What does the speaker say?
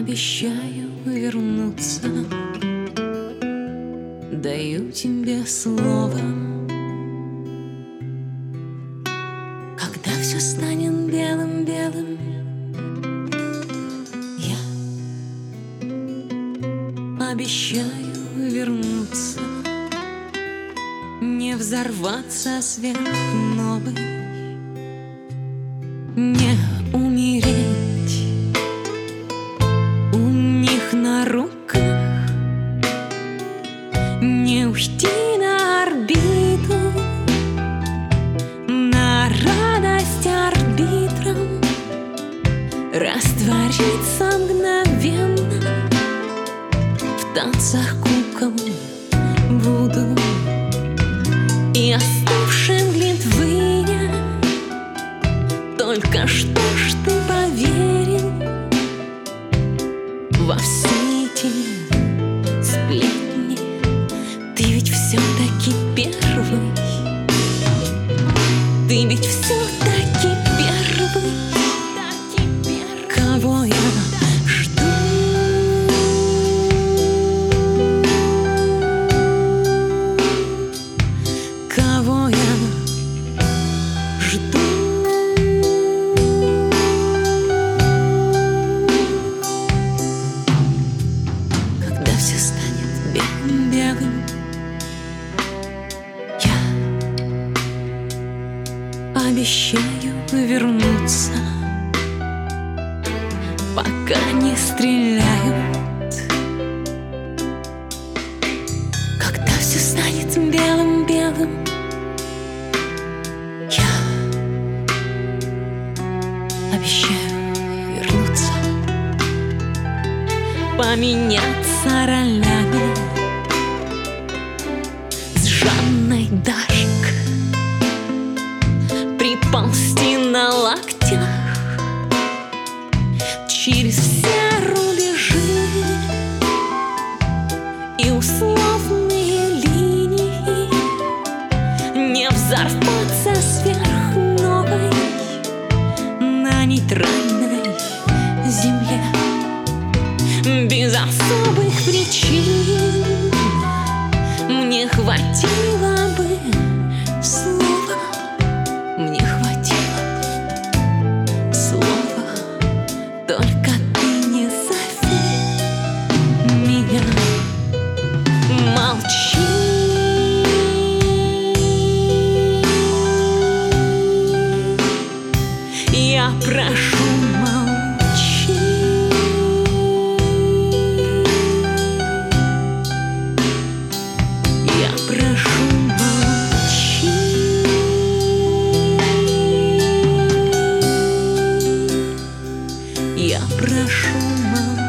Обещаю вернуться, даю тебе слово. Когда все станет белым-белым, я обещаю вернуться, не взорваться сверхновой, не умереть у них на руках, не уйти на орбиту, на радость арбитрам, раствориться мгновенно в танцах кукол Вуду и остывшем Глинтвейне. Только что ж ты поверил во все эти сплетни? Ты ведь все-таки первый, ты ведь все-таки первый, кого я жду. Кого я жду. Когда все станет белым-белым, я обещаю вернуться, пока не стреляют. Когда все станет белым-белым, я обещаю вернуться, поменяться ролями с Жанной Д'Арк, приползти на локтях через все рубежи и условные линии, не взорваться сверхновой на нейтральной земле без особых причин. Мне хватило бы слова, мне хватило бы слова, только ты не зови меня. Молчи, я прошу, молчи. Я прошу, молчи. Я прошу, молчи.